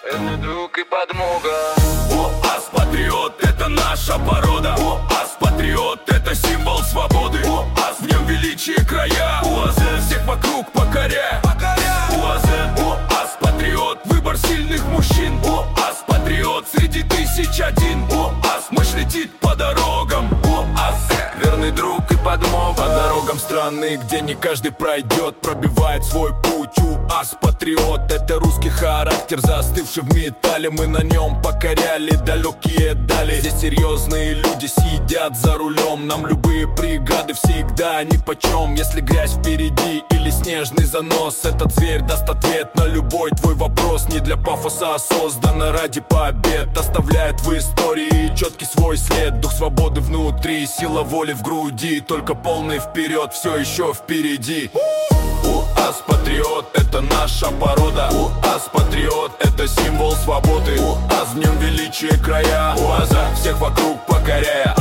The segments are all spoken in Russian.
верный друг и подмога. УАЗ патриот, это наша порода. УАЗ патриот, это символ свободы. УАЗ, в нем величие края. УАЗ, всех вокруг покоряя. УАЗ патриот, выбор сильных мужчин. УАЗ патриот, среди тысяч один. УАЗ, мощь летит по дорогам. УАЗ, Верный друг и подмога. по дорогам страны, где не каждый пройдет, пробивает свой путь. УАЗ патриот, это русский характер, застывший в металле. Мы на нем покоряли далекие дали. Здесь серьезные люди сидят за рулем. Нам любые преграды всегда нипочем. Если грязь впереди или снежный занос, этот зверь даст ответ на любой твой вопрос. Не для пафоса, а создано ради побед. Оставляет в истории четкий свой след. Дух свободы внутри, сила воли в груди. Только полный вперед, все еще впереди. УАЗ патриот, это наша порода. УАЗ патриот, это символ свободы. УАЗ, в нем величие края. УАЗа, всех вокруг покоряя.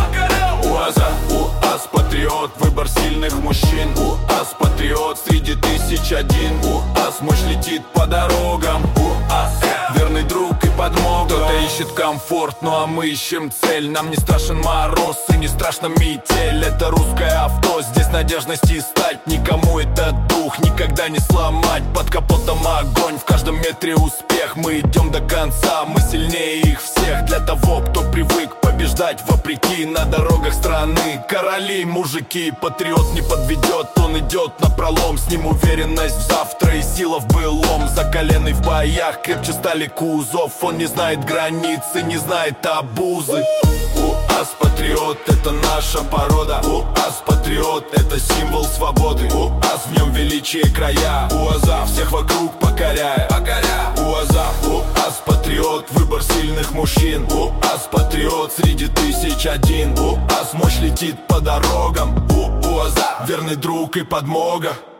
УАЗ патриот, выбор сильных мужчин. УАЗ патриот, среди тысяч один. УАЗ, мощь летит по дорогам. УАЗ, верный друг и подмога. Кто-то ищет комфорт, ну а мы ищем цель. Нам не страшен мороз и не страшна метель. Это русское авто, здесь надежности стать. Никому этот дух никогда не сломать. Под капотом огонь, в каждом метре успех. Мы идем до конца, мы сильнее их всех. Для того, кто привык побеждать вопреки. На дорогах страны короли, мужики. Патриот не подведет, он идет напролом. С ним уверенность в завтра и сила в былом. Закаленный в боях, крепче стали кузов. Он не знает границы, не знает обузы. УАЗ патриот, это наша порода. УАЗ патриот, это символ свободы. УАЗ, в нем величие края. УАЗа, всех вокруг покоряя. УАЗ патриот, выбор сильных мужчин. УАЗ патриот, среди тысяч один. УАЗ, мощь летит по дорогам. УАЗа, верный друг и подмога.